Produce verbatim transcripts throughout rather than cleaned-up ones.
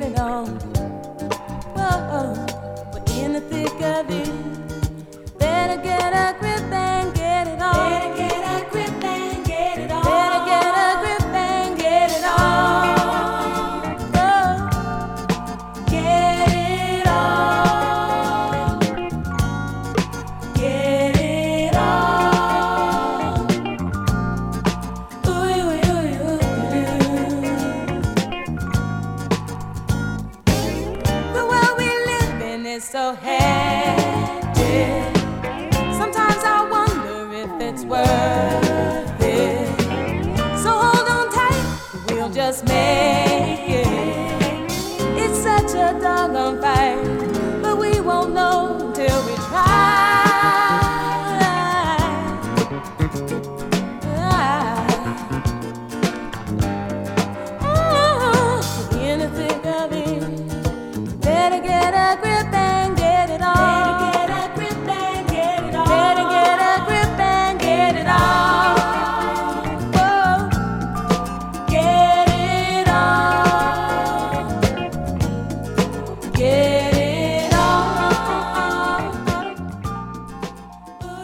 get it on. Whoa, we're in the thick of it. Better get a grip and get it on. Better get a grip and get it on. Better get a grip and get it on. Oh, get it on. Get it on. Ooh, ooh, ooh, ooh. The world we live in is so hectic. Sometimes I wonder if it's worth it. So hold on tight, we'll just make it. It's such a doggone fight, but we won't know until we try. Ooh, in the thick of it. Better get a grip and get it on. Better get a grip and get it on. Better get a grip and get it on. Whoa, get it on. Get it on. Ooh, ooh,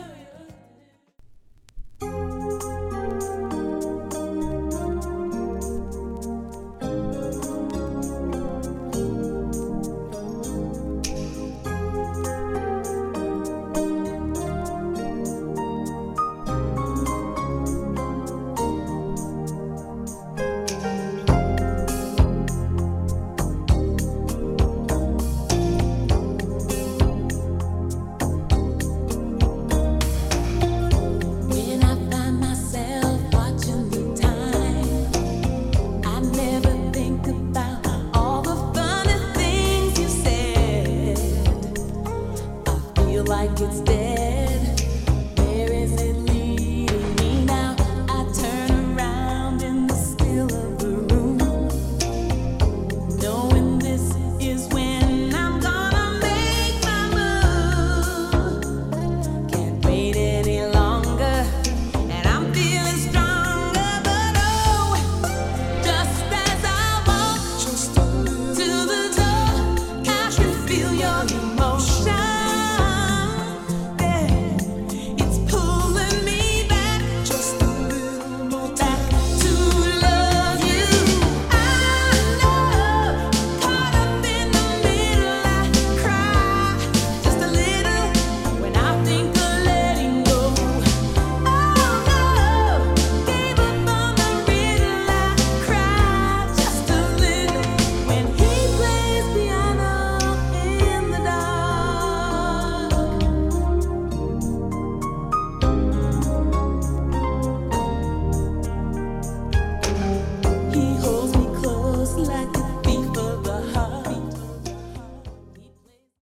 When I find myself watching the time, I never think about all the funny things you said. I feel like it's dead.